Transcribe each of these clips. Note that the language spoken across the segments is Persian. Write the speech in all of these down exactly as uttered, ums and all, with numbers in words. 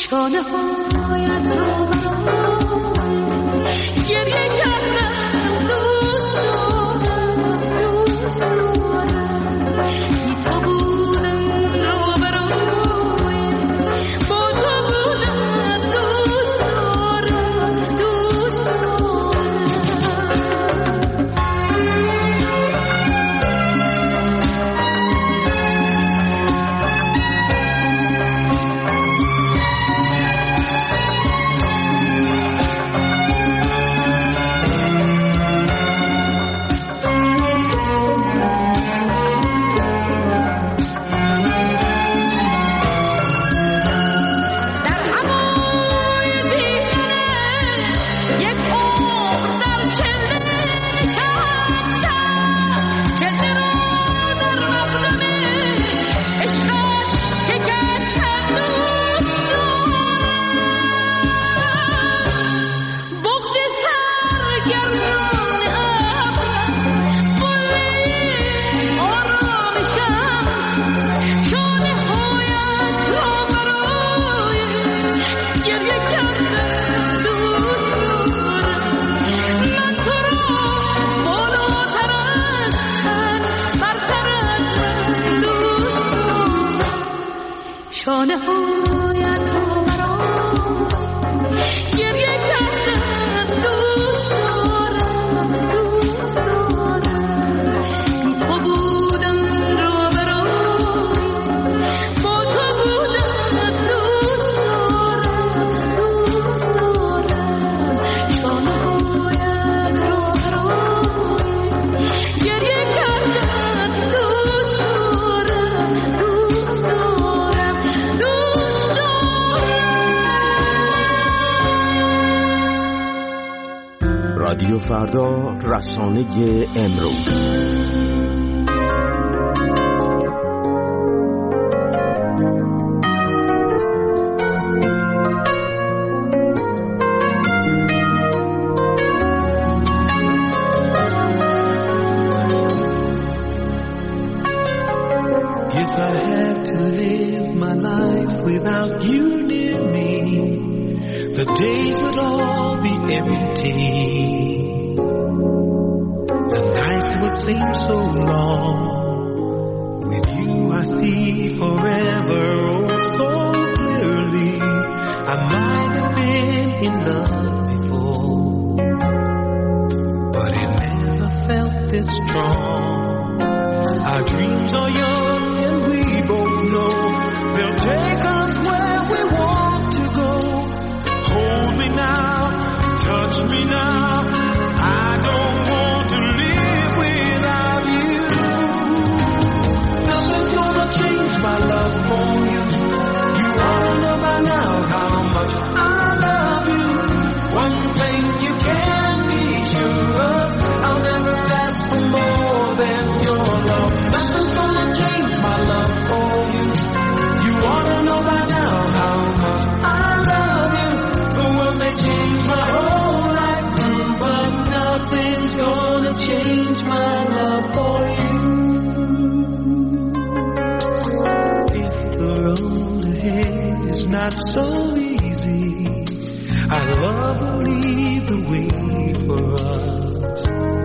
شانه هایت رو گریه کردم دوست دارم دوست دارم بی تو بودم رو برای با تو بودم دوست دارم دوست دارم شانه هایت رو برام گریه کردم دوست دارم دوست دارم بی تو بودم رو برای با تو بودم دوست دارم دوست دارم شانه هایت رو برام گریه کردم دوست دارم دوست دارم رادیو فردا، رسانه امروز. If I had to live my life without you near me, the days would all be empty. The nights would seem so long. With you I see forever oh so clearly. I might have been in love before, but it never felt this strong. Our dreams are young and we both know they'll take us where we want to go. Hold me now, touch me now. I don't want to live without you. Nothing's gonna change my love for you. You ought to know by now how much I love you. One thing you can be sure of, I'll never ask for more than your love. Nothing's gonna change my love for you. You ought to know by now how much I love you. The world may change my whole life through, but nothing's gonna change my love for you. If the road ahead is not so easy, our love will lead the way for us.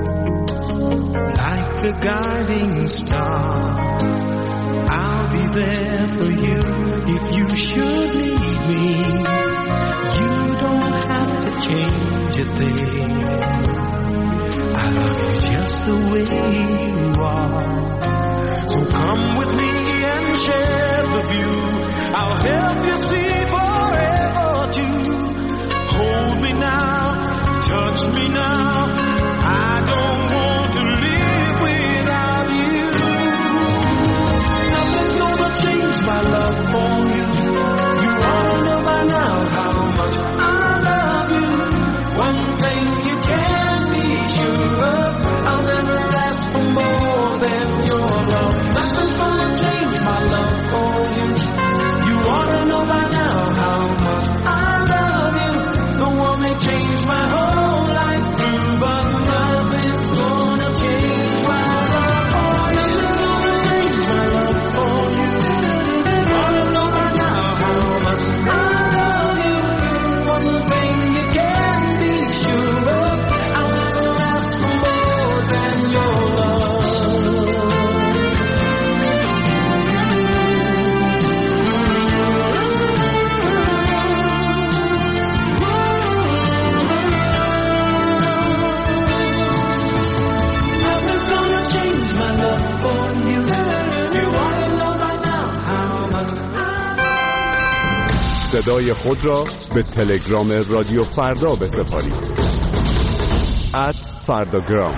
Like a guiding star, I'll be there for you if you should need me. You don't have to change a thing. I love you just the way you are. So come with me and share the view. I'll help you see forever too. Hold me now, touch me now. I don't want to live without you. Nothing's gonna change my love for you. You ought to know by now how much I love you. One thing you can be sure of, I'll never ask for more than your love. Nothing's gonna change my love for you. You ought to know by now how much I love you. The one that changed my whole life through. صدای خود را به تلگرام رادیو فردا بسپارید. ات فرداگرام.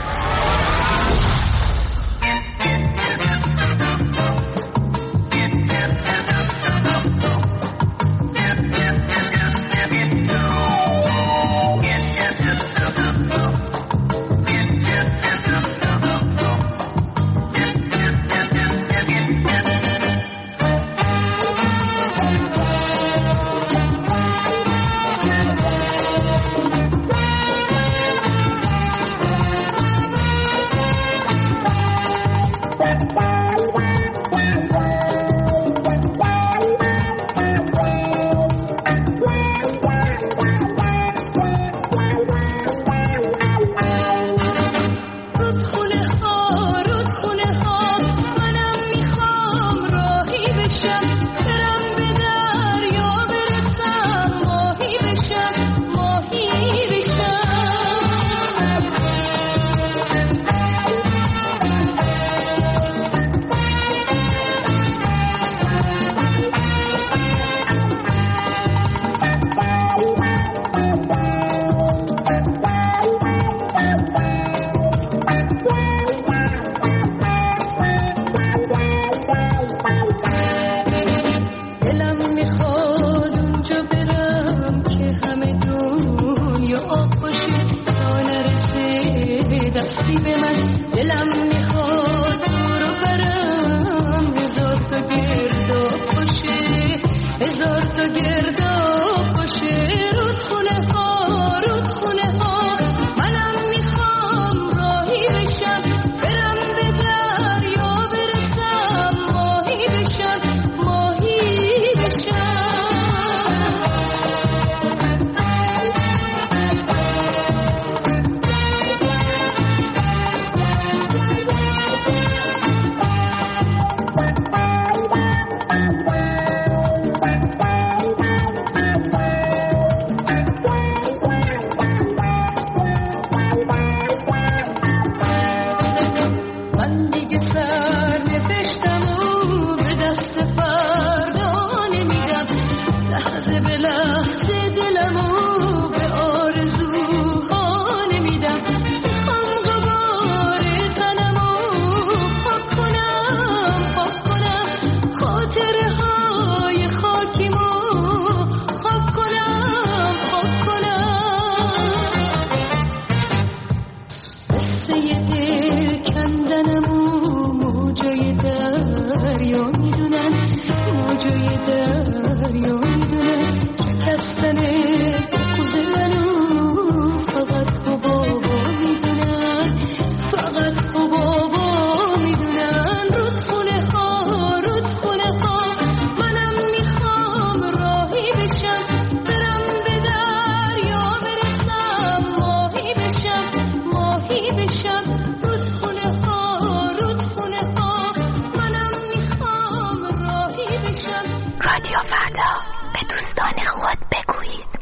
رادیو فردا، به دوستان خود بگویید.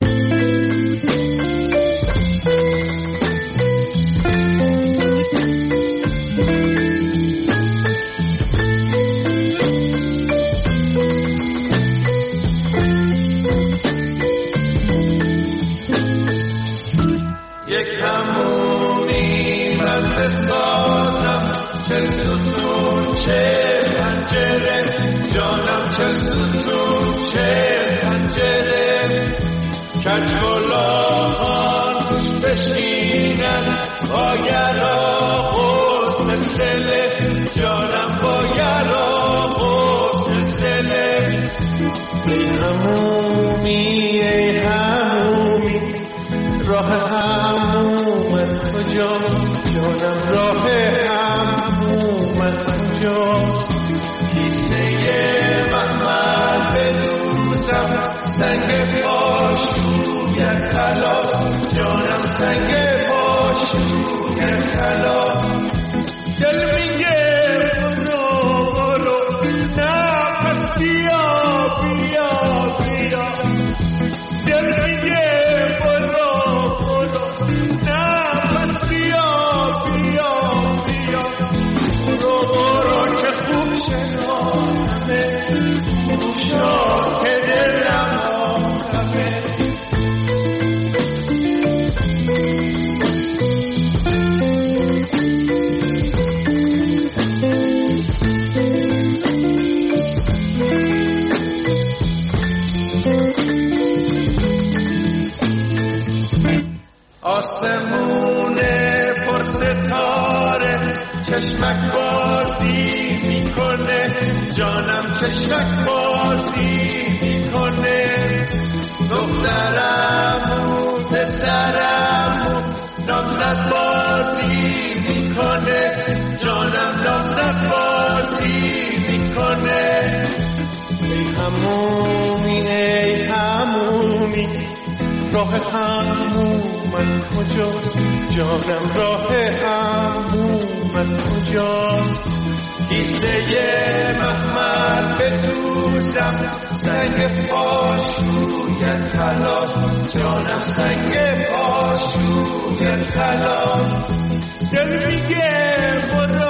یک همومی من بسازم، چه ستون چه پنجره، جانم چه ستون چه پنجره، کجگلاهان توش بشینن، باگرا غصن سله، جانم باگرا غصن سله. ای همومی ای همومی، راه همومت کجاست، جانم راه همومت کجاست. کیسه محمد بدوزم، سنگ پاش روی خلاص، جانم سنگ پاش روی خلاص. دل میگه برو برو، نه پس بیا بیا بیا. دل میگه برو برو، نه پس بیا بیا بیا. برو برو که خوب شنانمه، خوب شا که دلم چشمک بازی میکنه، جانم چشمک بازی میکنه. دخترمون پسرمون نامزد بازی میکنه، جانم نامزد بازی میکنه. ای همومی ای همومی راه همومت کجاست؟ جانم راه همومت کجاست؟ کیسه محمد بدوزم، سنگ پاشویت خلاص، جانم سنگ پاشویت خلاص. دل میگه برو